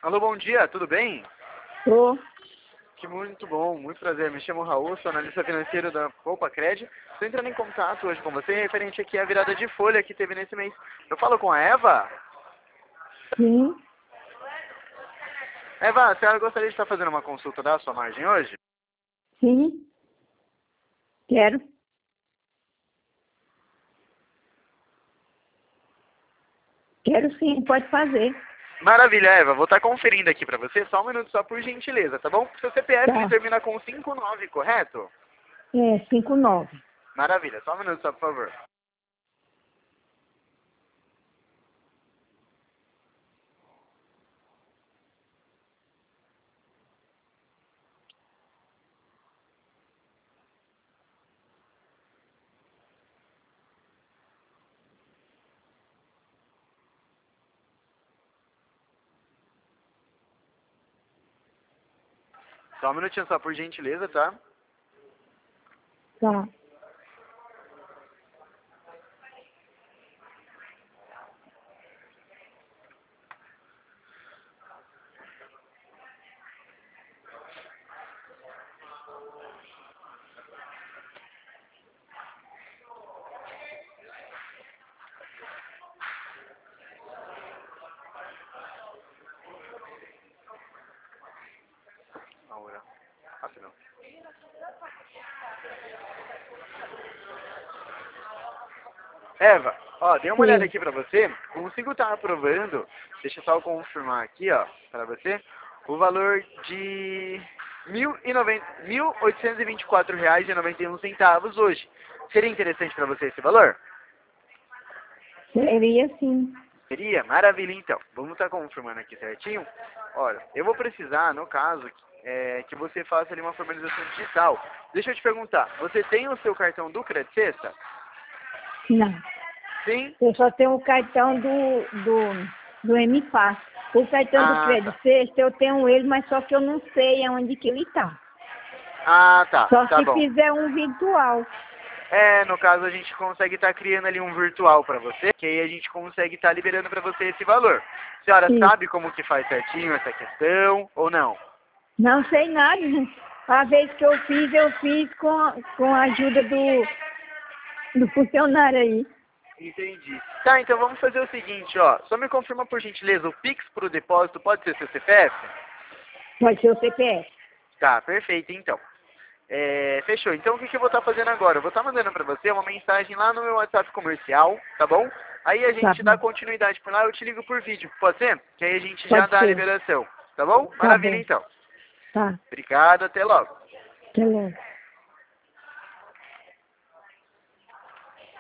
Alô, bom dia, tudo bem? Tô. Que muito bom, muito prazer. Me chamo Raul, sou analista financeiro da Poupa Cred. Estou entrando em contato hoje com você referente aqui à virada de folha que teve nesse mês. Eu falo com a Eva? Sim, Eva, a senhora gostaria de estar fazendo uma consulta da sua margem hoje? sim, quero. Quero sim, pode fazer. Maravilha, Eva. Vou estar conferindo aqui para você. Só um minuto só por gentileza, tá bom? Seu CPF Tá. termina com 59, correto? É, 59. Maravilha, só um minuto só, por favor. Só um minutinho só por gentileza, tá? Tá. Laura, rapidão. Eva, ó, dei uma olhada Sim. aqui pra você. Consigo estar aprovando. Deixa eu só confirmar aqui, ó, pra você. O valor de R$ 1.824,91 hoje. Seria interessante pra você esse valor? Seria sim. Seria? Maravilha, então. Vamos estar confirmando aqui certinho. Olha, eu vou precisar, no caso, que você faça ali uma formalização digital. Deixa eu te perguntar, você tem o seu cartão do Credit Sexta? Não. Sim? Eu só tenho o cartão do MFAS. O cartão do Ah, tá. Crédito Sexta, eu tenho ele, mas só que eu não sei aonde que ele tá. Ah, tá. Só Tá se bom. fizer um virtual. No caso a gente consegue estar criando ali um virtual para você, que aí a gente consegue estar liberando para você esse valor. A senhora Isso. sabe como que faz certinho essa questão ou não? Não sei nada. A vez que eu fiz com a ajuda do funcionário aí. Entendi. Tá, então vamos fazer o seguinte, ó. Só me confirma por gentileza, o Pix pro depósito pode ser seu CPF? Pode ser o CPF. Tá, perfeito então. Fechou. Então o que eu vou estar fazendo agora? Eu vou estar mandando para você uma mensagem lá no meu WhatsApp comercial, tá bom? Aí a Tá gente dá bom. continuidade por lá, eu te ligo por vídeo, pode ser? Que aí a gente já Pode dá a ser. liberação, tá bom? Tá Maravilha bom. então. Tá. Obrigado, até logo. Até logo.